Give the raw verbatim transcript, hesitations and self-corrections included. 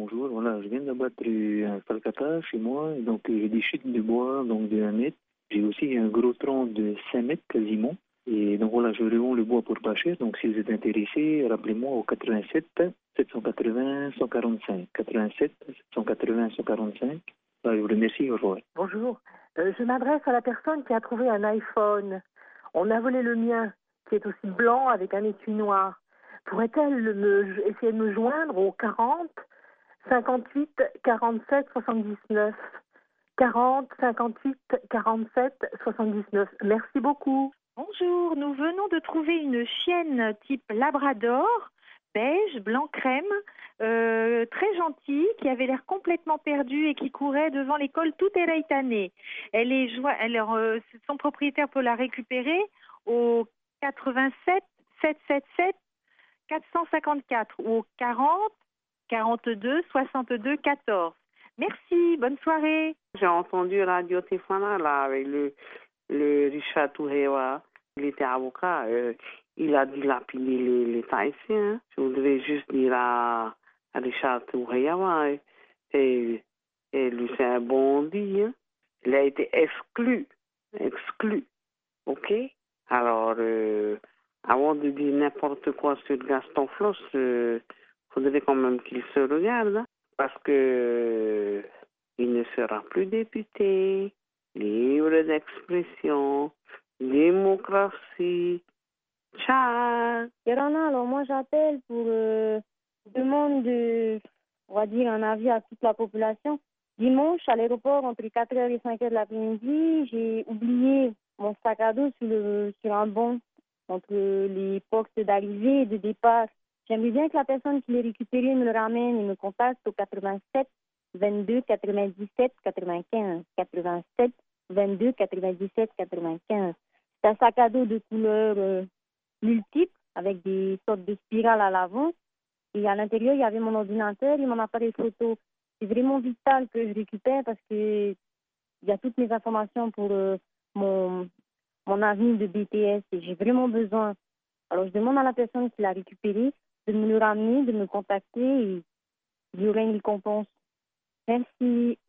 bonjour. Voilà, je viens d'abattre un falcata chez moi. Et donc, euh, j'ai des chutes de bois donc de un mètre. J'ai aussi un gros tronc de cinq mètres quasiment. Et donc, voilà, je revends le bois pour pas cher. Donc, si vous êtes intéressé, rappelez-moi au quatre-vingt-sept sept cent quatre-vingts cent quarante-cinq. quatre-vingt-sept sept cent quatre-vingts cent quarante-cinq. Ah, je vous remercie. Au revoir. Bonjour. Euh, je m'adresse à la personne qui a trouvé un iPhone. On a volé le mien, qui est aussi blanc avec un étui noir. Pourrait-elle me, essayer de me joindre au quarante cinquante-huit quarante-sept soixante-dix-neuf quarante cinquante-huit quarante-sept soixante-dix-neuf. Merci beaucoup. Bonjour, nous venons de trouver une chienne type Labrador, beige, blanc crème, euh, très gentille, qui avait l'air complètement perdue et qui courait devant l'école toute éraïtanée. Elle est joie, alors, euh, son propriétaire peut la récupérer au quatre-vingt-sept sept cent soixante-sept quatre cent cinquante-quatre ou au quarante quarante-deux soixante-deux quatorze. Merci, bonne soirée. J'ai entendu Radio Téphana là avec le, le Richard Tourewa. Il était avocat. Euh, il a dilapidé les, les Haïtiens. Je voudrais juste dire à, à Richard Tourewa, et, et lui c'est un bon dit. Hein. Il a été exclu. Exclu. OK? Alors, euh, avant de dire n'importe quoi sur Gaston Floss, il euh, faudrait quand même qu'il se regarde. Hein, parce que euh, il ne sera plus député, libre d'expression, démocratie. Ciao. Yorana, alors moi j'appelle pour euh, demande de, on va dire, un avis à toute la population. Dimanche, à l'aéroport, entre quatre heures et cinq heures de l'après-midi, j'ai oublié mon sac à dos sur, le, sur un banc entre les postes d'arrivée et de départ. J'aimerais bien que la personne qui l'ait récupéré me le ramène et me contacte au quatre-vingt-sept vingt-deux quatre-vingt-dix-sept quatre-vingt-quinze. quatre-vingt-sept vingt-deux quatre-vingt-dix-sept quatre-vingt-quinze. C'est un sac à dos de couleur euh, multiple avec des sortes de spirales à l'avant. Et à l'intérieur, il y avait mon ordinateur et mon appareil photo. C'est vraiment vital que je récupère parce que il y a toutes mes informations pour euh, mon, mon avenir de B T S et j'ai vraiment besoin. Alors, je demande à la personne qui l'a récupéré de me le ramener, de me contacter et il y aura une récompense. Merci.